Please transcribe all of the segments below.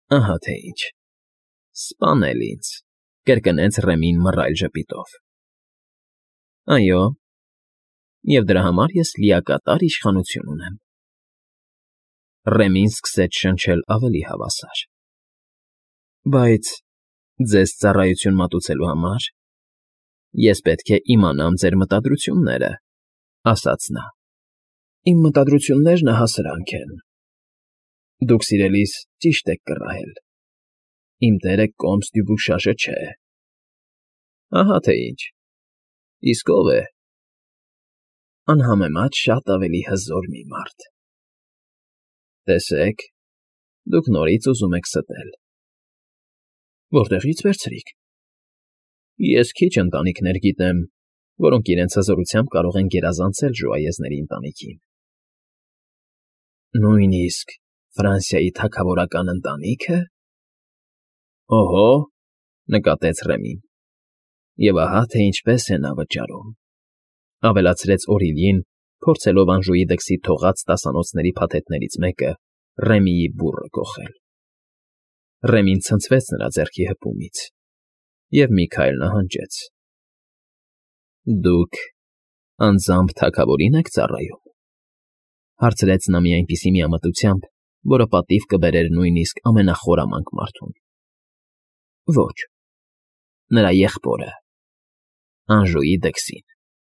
Ահա թե ինչ։ Սպանել ինձ, կրկնեց Ռեմին մռայլ ժպիտով։ Այո, և դրա համար ես լիակատար իշխանություն ունեմ։ Ռեմին սկսեց շնչել ավելի հավասար։ Բայց ձեզ ծառայություն մատուցելու համար ես պետք է իմանամ ձեր մտադրությունները, ասաց նա։ Իմ մտադրությունները հասրանք են։ Դուք սիրելիս ճիշտ եք կռահել։ Իմ տերը կոմս դյուբուշաշը չէ։ Ահա թե ինչ։ Իսկ ով է։ Անհամեմատ շատ ավելի հզոր մի մարդ։ Տեսեք, դուք նորից ուզում եք ստել։ Որտեղի՞ց վերցրիք։ Ես քիչ ընտանիքներ գիտեմ, որոնք իրենց հզորությամբ կարող են գերազանցել ժուայեզների ընտանիքին։ Նույնիսկ Ֆրանսիայի թագավորական ընտանի՞քը։ Օհո, նկատեց Ռեմին։ Եվ ահա թե ինչպես է նա վճարում, ավելացրեց Օրիլին, փորձելով Անժուի դքսի թողած տասանոցների փաթեթներից մեկը Ռեմիի բուռը կոխել։ Ռեմին ցնցվեց նրա ձեռքի հպումից, և մի քայլ նահանջեց։ Դուք անձամբ թագավորին եք ծառայում, հարցրեց նա մի այնպիսի միամտությամբ, որը պատիվ կբերեր նույնիսկ ամենախորամանկ մարդուն։ Ոչ, նրա եղբորը, Անժուի դքսին։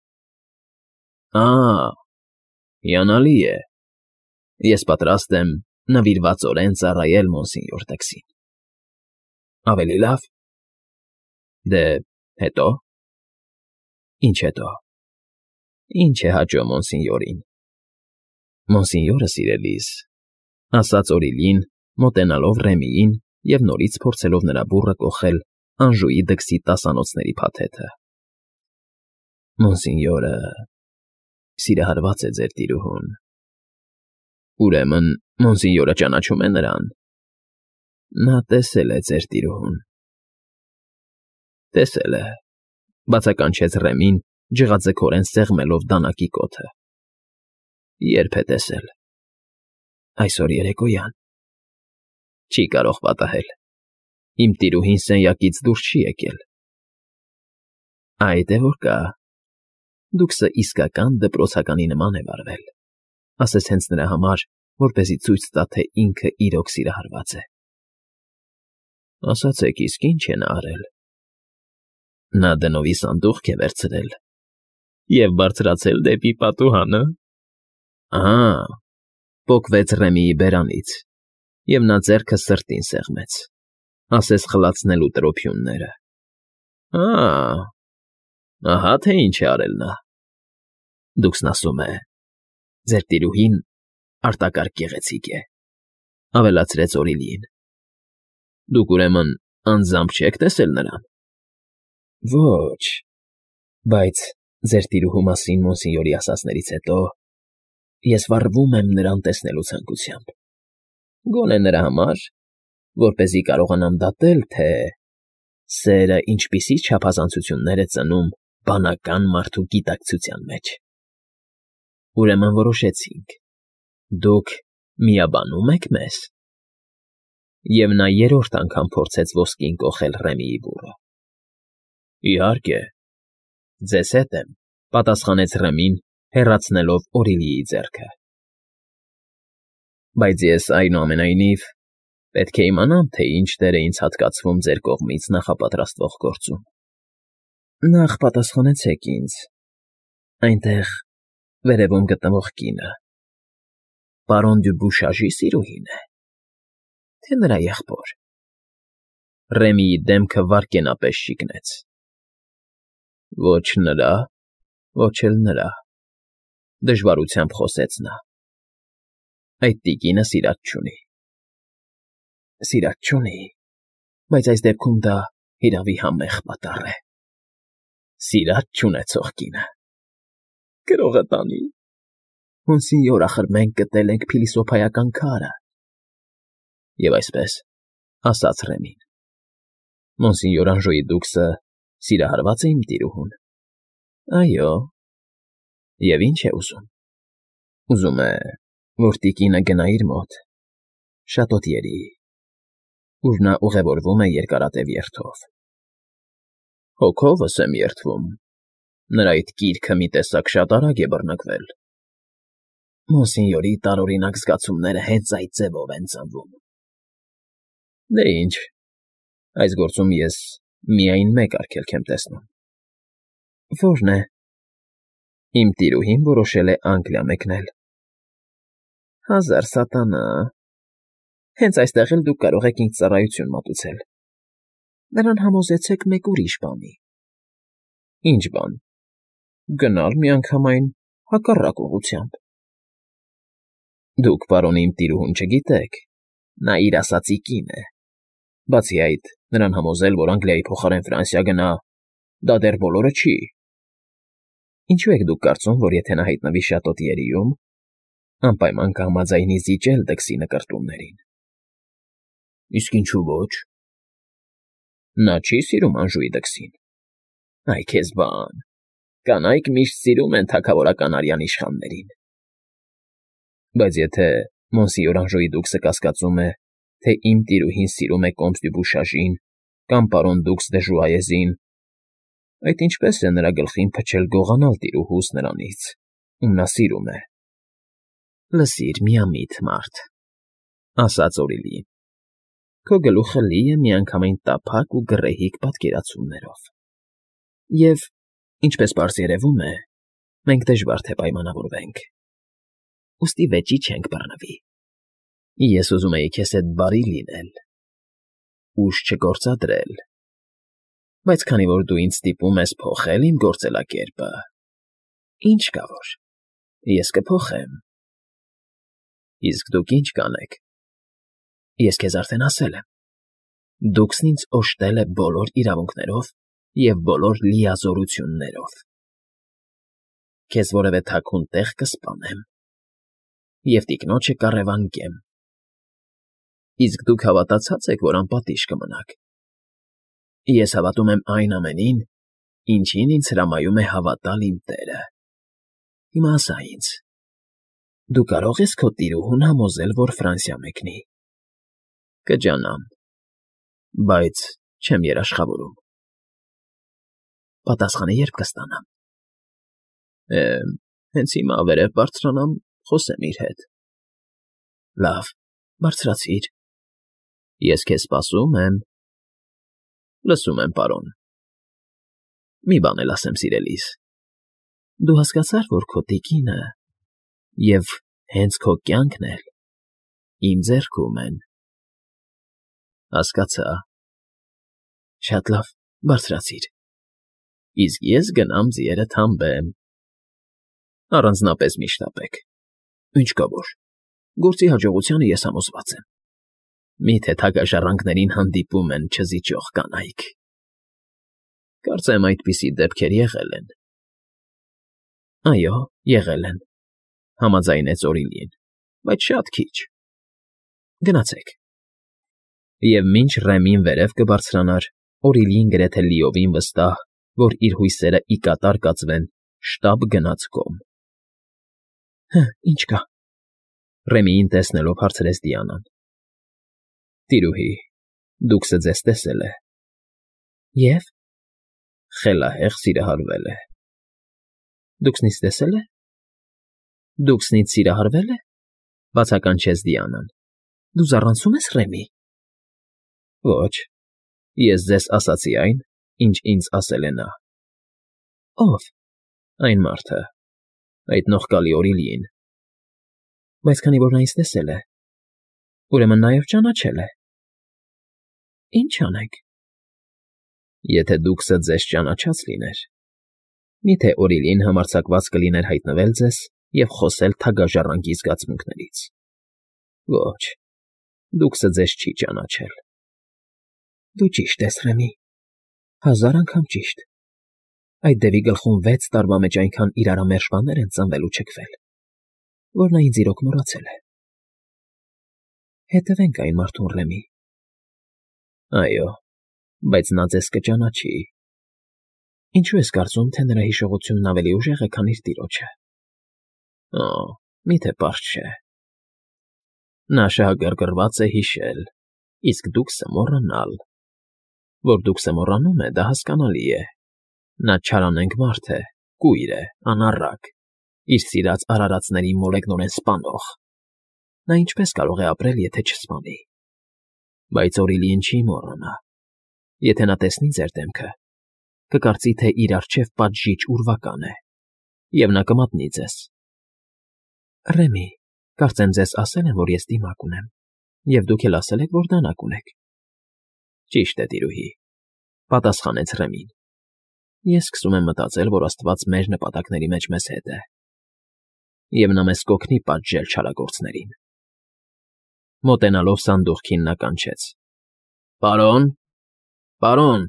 Հիանալի է։ Ես պատրաստ եմ նվիրվածորեն ծառայել մոնսենյոր դքսին։ Ավելի լավ։ Դե, հետո։ Ինչ հետո։ Ինչ է հաճո մոնսենյորին։ Մոնսենյորը սիրելիս, ասաց Օրիլին, մոտենալով Ռեմիին և նորից փորձելով նրա բուռը կոխել Անժուի դքսի տասանոցների փաթեթը։ Մոնսենյորը սիրահարված է ձեր տիրուհուն։ Ուրեմն մոնսենյորը ճանաչում է նրան։ Նա տեսել է ձեր տիրուհուն։ Տեսել է, բացականչեց Ռեմին, ջղաձգորեն սեղմելով դանակի կոթը։ Երբ է տեսել։ Այսօր երեկոյան։ Չի կարող պատահել։ Իմ տիրուհին սենյակից դուրս չի եկել։ Այդ է որ կա։ Դուքսը իսկական դպրոցականի նման է վարվել, ասես հենց նրա համար, որպեսզի ցույց տա, թե ինքը իրոք սիրահարված է։ Ասացեք, իսկ ինչ է նա արել։ Նա դնովի սանդուղք է վերցրել և բարձրացել դեպի պատուհանը։ Պոկվեց Ռեմիի բերանից, և նա ձեռքը սրտին սեղմեց, ասես խլացնելու տրոփյունները։ Ահա թե ինչ է արել նա։ Դուքսն ասում է, ձեր տիրուհին արտակարգ գեղեցիկ է, ավելացրեց Օրիլին։ Դուք ուրեմն անձամբ չեք տեսել նրան։ Ոչ, բայց ձեր տիրուհու մասին մոնսենյորի ասածներից հետո ես վառվում եմ նրան տեսնելու ցանկությամբ։ Գոնե նրա համար, որպեսզի կարողանամ դատել, թե սերը ինչպիսի չափազանցություններ է ծնում բանական մարդու գիտակցության մեջ։ Ուրեմն որոշեցինք. դուք միաբանո՞ւմ եք մեզ։ Եվ նա երրորդ անգամ փորձեց ոսկին կոխել Ռեմիի բուռը։ Իհարկե, ձեզ հետ եմ, պատասխանեց Ռեմին, հեռացնելով Օրիլիի ձեռքը։ Բայց ես, այնուամենայնիվ, պետք է իմանամ, թե ինչ դեր է ինձ հատկացվում ձեր կողմից նախապատրաստվող գործում։ Նախ պատասխանեցեք ինձ, այնտեղ վերևում գտնվող կինը պարոն Դյուբուշաժի սիրուհի՞ն է, թե նրա եղբոր։ Ռեմիի դեմքը վայրկենապես շիկնեց։ Ոչ նրա, ոչ էլ նրա, դժվարությամբ խոսեց նա։ Այդ տիկինը սիրած չունի։ Սիրած չունի, բայց այս դեպքում դա հիրավի համեղ պատառ է։ Սիրած չունեցող կինը։ Գրողը տանի։ Մոնսենյոր, ախր մենք գտել ենք փիլիսոփայական քարը։ Եվ այսպես, ասաց Ռեմին, մոնսենյոր Անժուի դուքսը սիրահարված է իմ տիրուհուն։ Այո։ Եվ ինչ է ուզում։ Ուզում է, որ տիկինը գնա իր մոտ, շատոտյերի, ուր նա ուղևորվում է երկարատև երթով։ Հոգովս եմ երթվում, նրա այդ կիրքը մի տեսակ շատ արագ է բռնկվել։ Մոնսինյորի տարօրինակ զգացումները հենց այդ ձևով են ծնվում։ Դե ինչ, այս գործում ես միայն մեկ արգելք եմ տեսնում։ Ո՞րն է։ Իմ տիրուհին որոշել է Անգլիա մեկնել։ Հազար սատանա։ Հենց այստեղ էլ դուք կարող եք ինձ ծառայություն մատուցել։ Նրան համոզեցեք մեկ ուրիշ բանի։ Ինչ բան։ Գնալ միանգամայն հակառակ ուղղությամբ։ Դուք, պարոն, իմ տիրուհուն չգիտեք, նա իր ասածի կին է։ Բացի այդ, նրան համոզել, որ Անգլիայի փոխարեն Ֆրանսիա գնա, դա դեռ բոլորը չի։ Ինչու եք դուք կարծում, որ եթե նա հայտնվի Շատոտիերիում, անպայման կհամաձայնի զիջել դքսի նկրտումներին։ Իսկ ինչու ոչ։ Նա չի սիրում Անժուի դքսին։ Այ քեզ բան, կանայք միշտ սիրում են թագավորական արյան իշխաններին։ Բայց եթե Մոնսիյոր Անժուի դուքսը կասկածում է, թե իմ տիրուհին սիրում է կոմս դու Բուշաժին կամ պարոն դուքս դե Ժուայեզին, այդ ինչպես է նրա գլխին փչել գողանալ տիրուհուս նրանից, ում նա սիրում է։ Լսիր, միամիտ մարդ, ասաց Օրիլին, քո գլուխը լի է միանգամայն տափակ ու գռեհիկ պատկերացումներով։ Եվ, ինչպես պարզ երևում է, մենք դժվար թե պայմանավորվենք։ Ուստի վեճի չենք բռնվի։ Ես ուզում էի քեզ հետ բարի լինել, ուժ չգործադրել, բայց քանի որ դու ինձ ստիպում ես փոխել իմ գործելակերպը, ինչ կա որ, ես կփոխեմ։ Իսկ դուք ինչ կանեք։ Ես քեզ արդեն ասել եմ, դուքսն ինձ օժտել է բոլոր իրավունքներով և բոլոր լիազորություններով։ Քեզ որևէ թաքուն տեղ կսպանեմ և տիկնոջը կառևանգեմ։ Իսկ դուք հավատացած եք, որ անպատիժ կմնաք։ Ես հավատում եմ այն ամենին, ինչին ինձ հրամայում է հավատալ իմ Տերը։ Հիմա ասա ինձ, դու կարող ես քո տիրուհուն համոզել, որ Ֆրանսիա մեկնի։ Կջանամ, բայց չեմ երաշխավորում։ Պատասխանը երբ կստանամ։ Հենց հիմա վերև բարձրանամ, խոսեմ իր հետ։ Լավ, բարձրացիր։ Ես քեզ սպասում եմ։ Լսում եմ, պարոն։ Մի բան էլ ասեմ սիրելիս։ Դու հասկացար, որ քո տիկինը և հենց քո կյանքն էլ իմ ձեռքում են։ Հասկացա։ Շատ լավ, բարձրացիր։ Իսկ ես գնամ ձիերը թամբեմ։ Առանձնապես մի շտապեք։ Ինչ կա որ, գործի հաջողությանը ես համոզված եմ։ Միթե թագաժառանգներին հանդիպում են չզիջող կանայք։ Կարծեմ այդպիսի դեպքեր եղել են։ Այո, եղել են, համաձայնեց Օրիլին, բայց շատ քիչ։ Գնացեք։ Եվ մինչ Ռեմին վերև կբարձրանար, Օրիլին գրեթե լիովին վստահ, որ իր հույսերը ի կատար կացվեն, շտապ գնաց կողմ։ Ինչ կա։ Ռեմիին տեսնելով հարցրեց Դիանան։ Տիրուհի, դուքսը ձեզ տեսել է։ Եվ խելահեղ սիրահարվել է։ Դուքսն ինձ տեսել է։ Դուքսն ինձ սիրահարվել է։ Բացականչեց Դիանան։ Դու զառանցում ես Ռեմի։ Ոչ, ես ձեզ ասացի այն, ինչ ինձ ասել է նա։ Ո՞վ։ Այն մարդը, այդ նողկալի Օրիլին։ Բայց քանի որ նա ինձ տեսել է, ուրեմն նաև ճանաչել է։ Ինչ անենք։ Եթե դուքսը ձեզ ճանաչած լիներ, միթե Օրիլին համարձակված կլիներ հայտնվել ձեզ և խոսել թագաժառանգի զգացմունքներից։ Ոչ, դուքսը ձեզ չի ճանաչել։ Դու ճիշտ ես, Ռեմի, 1000 անգամ ճիշտ։ Այդ դևի գլխում 6 տարվա մեջ այնքան իրարամերժ բաներ են ծնվել ու չքվել, որ նա ինձ իրոք մոռացել է։ Հետևենք այն մարդուն, Ռեմի։ Այո, բայց նա ձեզ կճանաչի։ Ինչու ես կարծում, թե նրա հիշողությունն ավելի ուժեղ է, քան իր տիրոջը։ Միթե պարզ չէ։ Նա շահագրգռված է հիշել, Իսկ դուքսը մոռանալ։ Որ դուքսը մոռանում է, դա հասկանալի է։ Նա չարանենգ մարդ է, կույր է, անառակ, իր սիրած արարածների մոլեգնորեն սպանող։ Նա ինչպես կարող է ապրել, եթե չսպանի։ Բայց Օրիլիին չի մոռանա։ Եթե նա տեսնի ձեր դեմքը, կկարծի, թե իր առջև պատժիչ ուրվական է, և նա կմատնի ձեզ։ Ռեմի, կարծեմ ձեզ ասել են, որ ես դիմակ ունեմ, և դուք էլ ասել եք, որ դանակ ունեք։ Ճիշտ է, տիրուհի, պատասխանեց Ռեմին։ Ես սկսում եմ մտածել, որ Աստված մեր նպատակների մեջ մեզ հետ է, և նա մեզ կօգնի պատժել չարագործներին։ Մոտենալով սանդուղքին նա կանչեց. Պարոն, պարոն։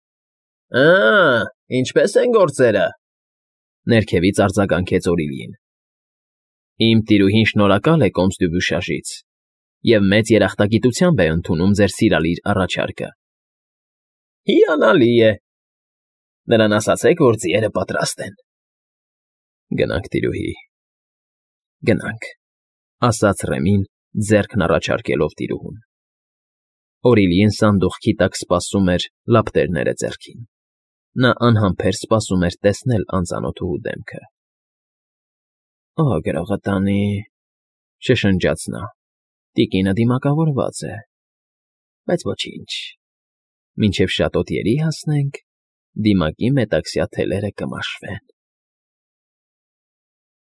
Ինչպե՞ս են գործերը։ Ներքևից արձագանքեց Օրիլիին։ Իմ տիրուհին շնորհակալ է Կոմս֊դու֊Բյուշաժից և մեծ երախտագիտությամբ է ընդունում ձեր սիրալիր առաջարկը։ Հիանալի է։ Նրան ասացեք, որ ձիերը պատրաստ են։ Գնանք, տիրուհի, գնանք, ասաց Ռեմին, ձեռքն առաջարկելով տիրուհուն։ Օրիլիին սանդուղքի տակ սպասում էր լապտերները ձեռքին։ Նա անհամբեր սպասում էր տեսնել անծանոթուհու դեմքը։ Ահ, գրողը տանի, շշնջաց նա, տիկինը դիմակավորված է, բայց ոչինչ, մինչև շատ օտիերի հասնենք, դիմակի մետաքսյա թելերը կմաշվեն։